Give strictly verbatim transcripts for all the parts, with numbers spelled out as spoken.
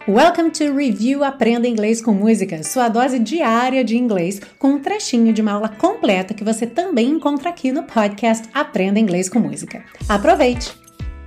Welcome to Review Aprenda Inglês com Música, sua dose diária de inglês com um trechinho de uma aula completa que você também encontra aqui no podcast Aprenda Inglês com Música. Aproveite!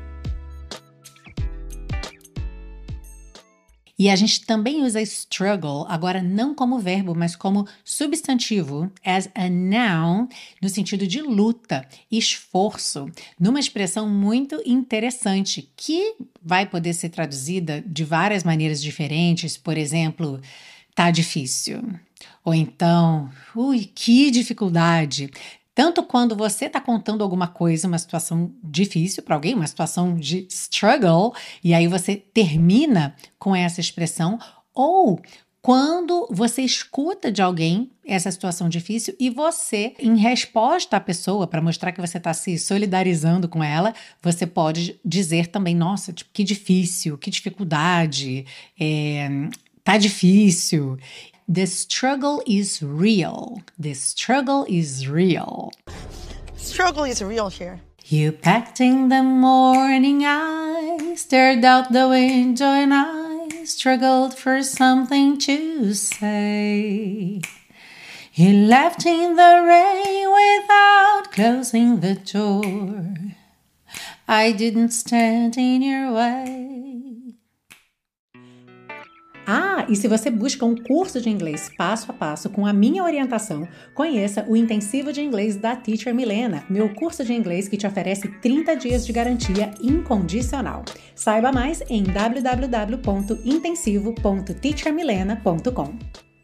E a gente também usa struggle, agora não como verbo, mas como substantivo, as a noun, no sentido de luta, esforço, numa expressão muito interessante, que vai poder ser traduzida de várias maneiras diferentes. Por exemplo, tá difícil. Ou então, ui, que dificuldade. Tanto quando você está contando alguma coisa, uma situação difícil para alguém, uma situação de struggle, e aí você termina com essa expressão, ou quando você escuta de alguém essa situação difícil e você, em resposta à pessoa, para mostrar que você está se solidarizando com ela, você pode dizer também, nossa, tipo, que difícil, que dificuldade, é, tá difícil. The struggle is real. The struggle is real. Struggle is real here. You packed in the morning, I stared out the window and I struggled for something to say. You left in the rain without closing the door. I didn't stand in your way. Ah, e se você busca um curso de inglês passo a passo com a minha orientação, conheça o Intensivo de Inglês da Teacher Milena, meu curso de inglês que te oferece trinta dias de garantia incondicional. Saiba mais em w w w ponto intensivo ponto teacher milena ponto com.